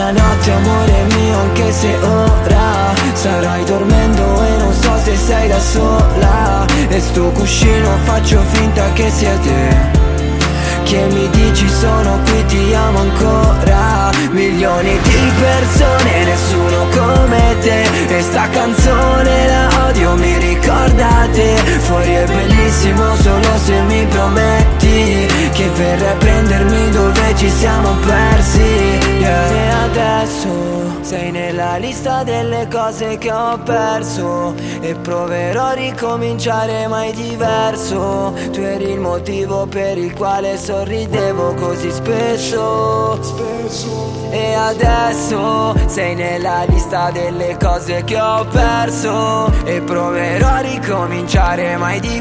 buonanotte amore mio, anche se ora starai dormendo e non so se sei da sola. E sto cuscino faccio finta che sia te, che mi dici sono qui, ti amo ancora. Milioni di persone, nessuno come te, e sta canzone la odio, mi ricorda te. Fuori è bellissimo solo se mi prometti che verrai a prendermi dove ci siamo persi, yeah. E adesso sei nella lista delle cose che ho perso, e proverò a ricominciare mai diverso. Tu eri il motivo per il quale sorridevo così spesso. E adesso sei nella lista delle cose che ho perso, e proverò a ricominciare mai diverso.